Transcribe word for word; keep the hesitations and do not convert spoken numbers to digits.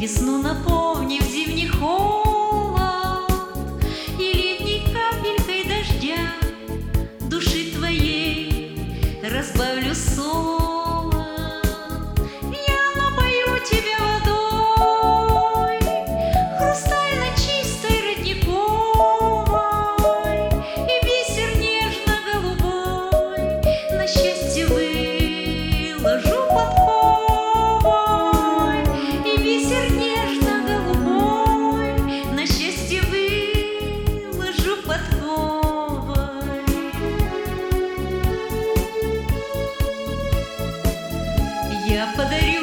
Весну наполнив зимний холод и летней капелькой дождя, души твоей разбавлю солод. Я напою тебя водой хрустально чистой родниковой, и бисер нежно-голубой на счастье выложу подковой, и бисер нежно-голубой на счастье выложу подковой. Я подарю